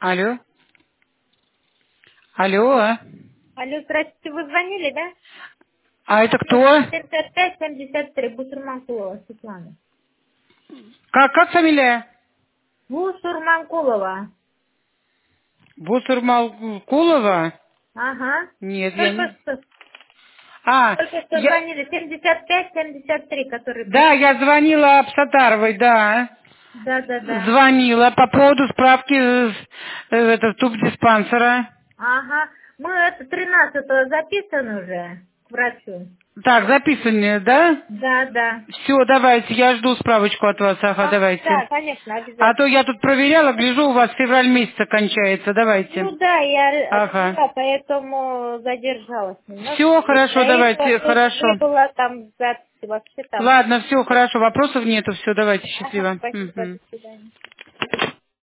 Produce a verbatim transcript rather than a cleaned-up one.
Алло. Алло. Алло, здравствуйте, вы звонили, да? А это кто? семьдесят пять семьдесят три, Бусурманкулова, Светлана. Как, как фамилия? Бусурманкулова. Бусурмалкулова? Ага. Нет, я Только не... что, А, только что я... звонили, семьдесят пять семьдесят три, который... Да, я звонила Абсатаровой, да. Да, да, да. Звонила по поводу справки э, э, это, тубдиспансера. Ага. Мы это тринадцатого записаны уже к врачу. Так, записаны, да? Да, да. Все, давайте, я жду справочку от вас, ага, А, да, давайте. конечно, А то обязательно. я тут проверяла, гляжу, у вас февраль месяца кончается, Ну давайте. да, я Ага. отменила, поэтому задержалась немножко. Все, И до хорошо, этого давайте, тут хорошо. не было там записи, вообще там. Ладно, все, хорошо, вопросов нету, все, давайте, Ага, счастливо. спасибо, Мгм. до свидания.